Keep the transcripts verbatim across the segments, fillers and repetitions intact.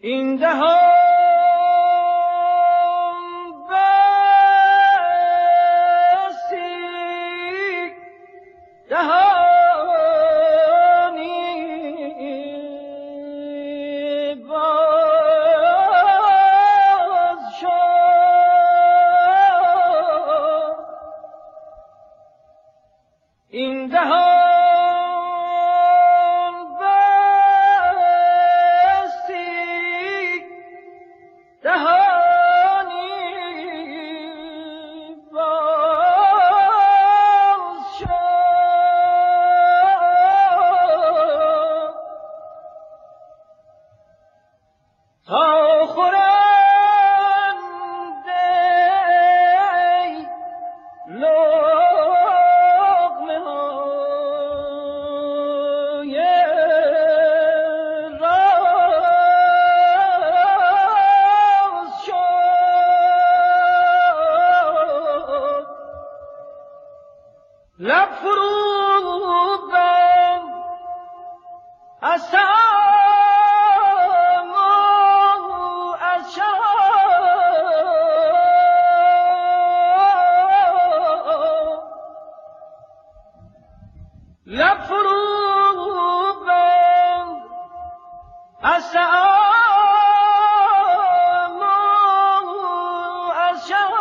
این دهان بسی دهانی باز شد. این دهان لب فرو بند از سم و از شام، لب فرو بند از سم و از شام.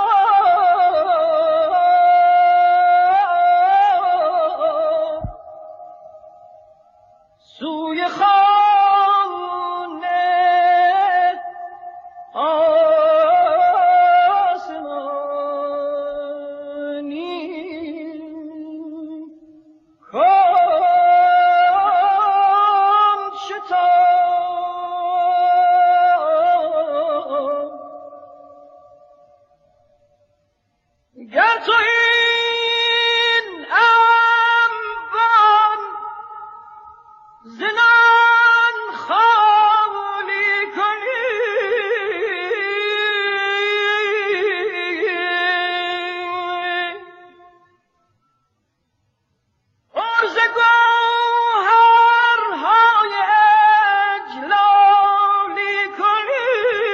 سوی خانه آسمانی کن شتاب. گر تو این انبان زنان خالی کنی، عرض گوهرهای اجلالی کنی،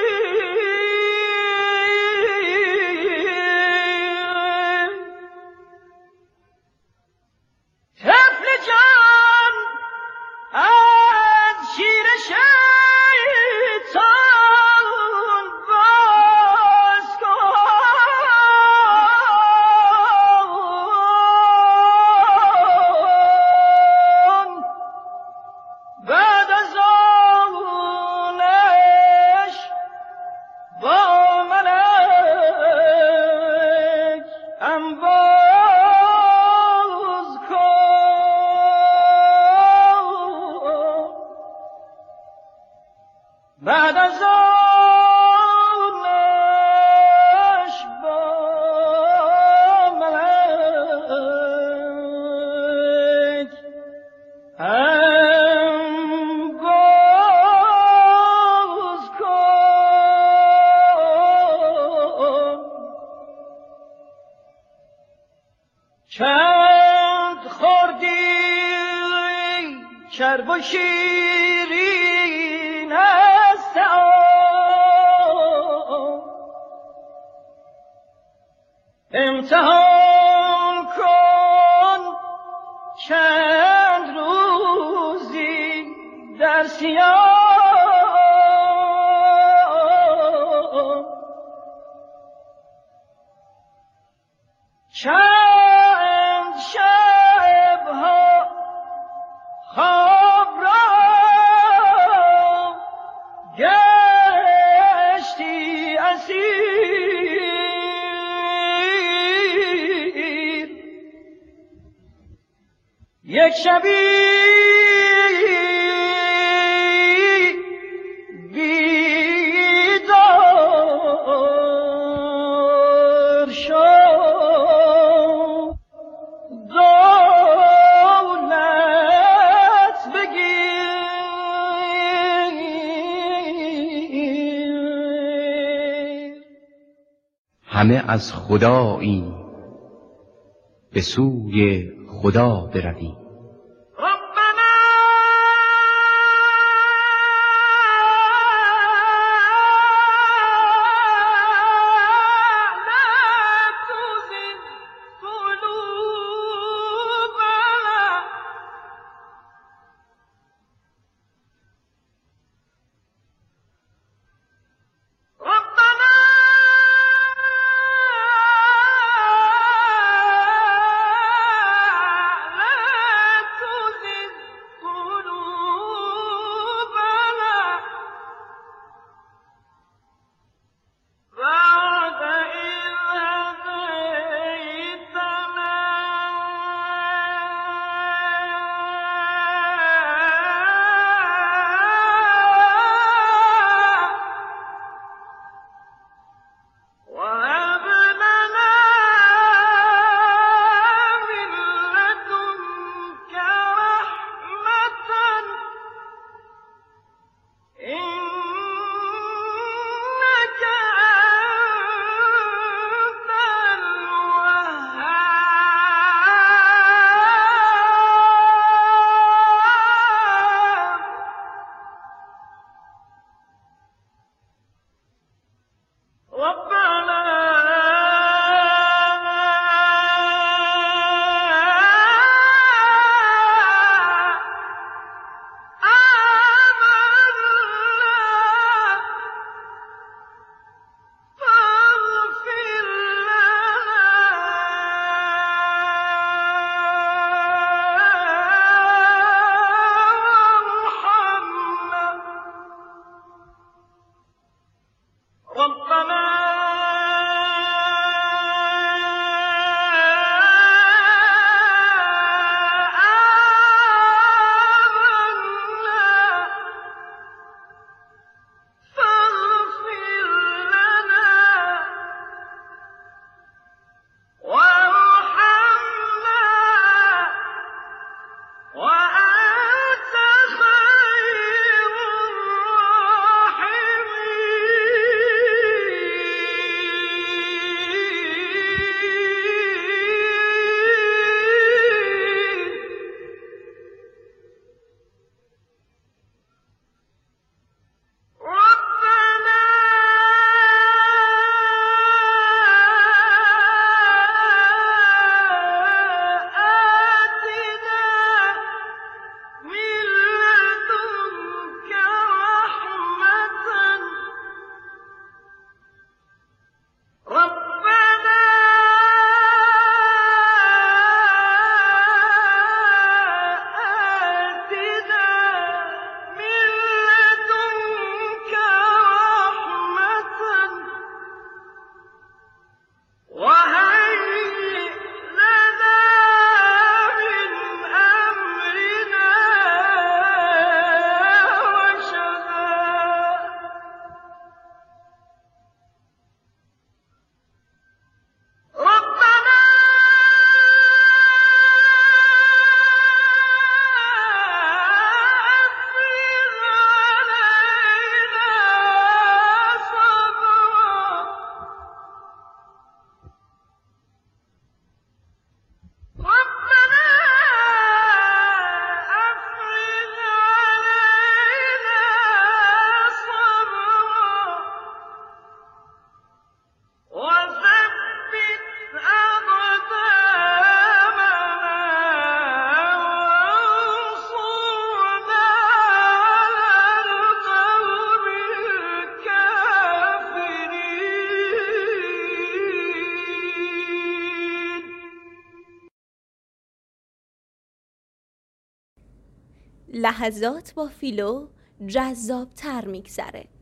طفل جان از شیر شیطان باز کن. بعد از آنش با ملک انباز کن. بعد از آنش با ملک انباز کن. چند خوردی چرب و شیرین است امتحان کن چند روزی در سیاه. چند شبها خواب را گشتی اسیر، یک شبی بیدار شد. همه از خدایی به سوی خدا برویم. ربنا ربنا لحظات با فیلو جذاب‌تر می‌گذره.